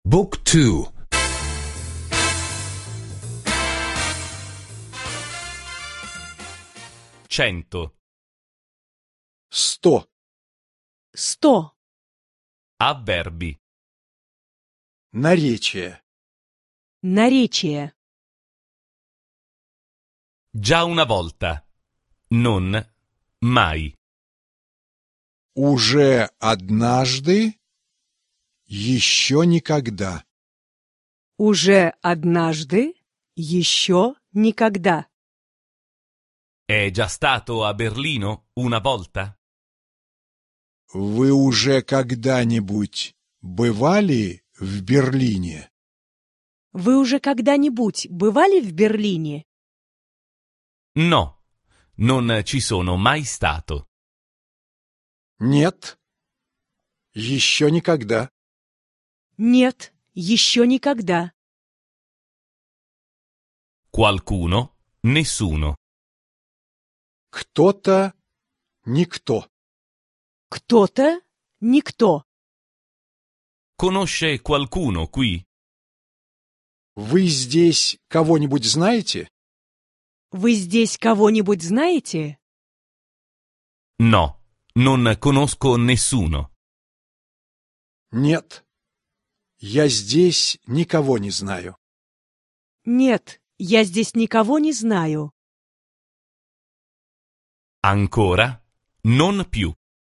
Book 2. 100. 100. 100. Avverbi. Наречие. Наречие. Già una volta. Non mai. Уже однажды, еще никогда. Уже однажды, еще никогда. È già stato a Berlino una volta? Вы уже когда-нибудь бывали в Берлине? Вы уже когда-нибудь бывали в Берлине? No, non ci sono mai stato. Нет, еще никогда. Нет, еще никогда. Qualcuno, nessuno. Кто-то, никто. Кто-то, никто. Conosce qualcuno qui? Вы здесь кого-нибудь знаете? Вы здесь кого-нибудь знаете? No, non conosco nessuno. Нет, я здесь никого не знаю. Нет, я здесь никого не знаю. Ancora? Non più.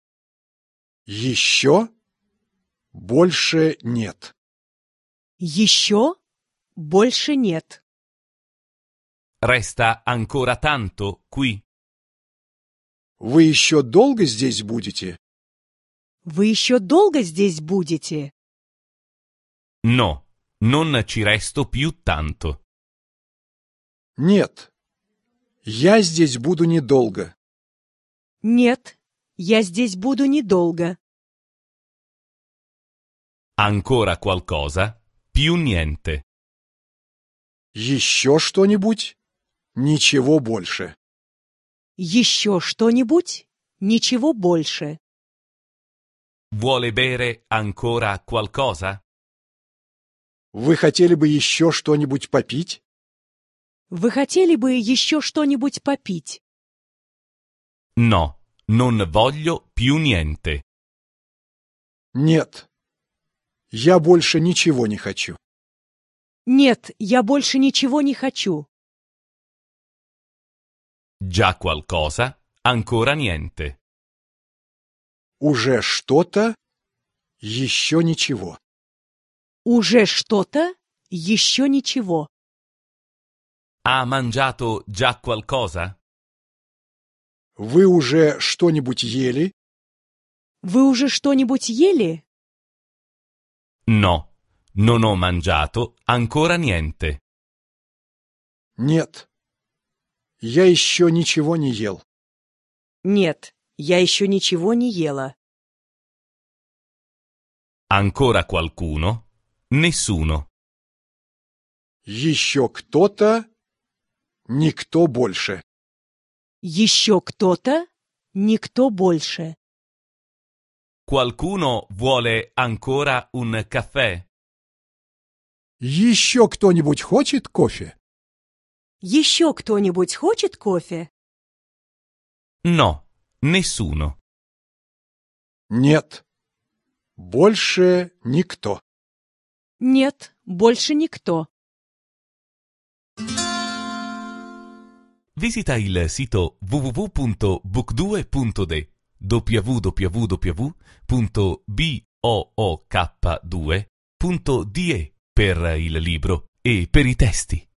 Еще? Больше нет. Еще? Больше нет. Resta ancora tanto qui? Вы еще долго здесь будете? Вы еще долго здесь будете? No, non ci resto più tanto. Нет, я здесь буду недолго. Нет, я здесь буду недолго. Ancora qualcosa? Più niente. Еще что-нибудь? Ничего больше. Еще что-нибудь? Ничего больше. Vuole bere ancora qualcosa? Вы хотели бы еще что-нибудь попить? Вы хотели бы еще что-нибудь попить? No, non voglio più niente. Нет, я больше ничего не хочу. Нет, я больше ничего не хочу. Già qualcosa? Ancora niente. Уже что-то, еще ничего. Уже что-то? Еще ничего. Ha mangiato già qualcosa? Вы уже что-нибудь ели? Вы уже что-нибудь ели? No, non ho mangiato ancora niente. Нет, я еще ничего не ел. Нет, я еще ничего не ела. Ancora qualcuno? Nessuno. Еще кто-то, никто больше. Еще кто-то? Никто больше. Qualcuno vuole ancora un caffè? Еще кто-нибудь хочет кофе? Еще кто-нибудь хочет кофе? No, nessuno. Нет, больше никто. Нет, больше никто. Visita il sito www.book2.de www.book2.de per il libro e per i testi.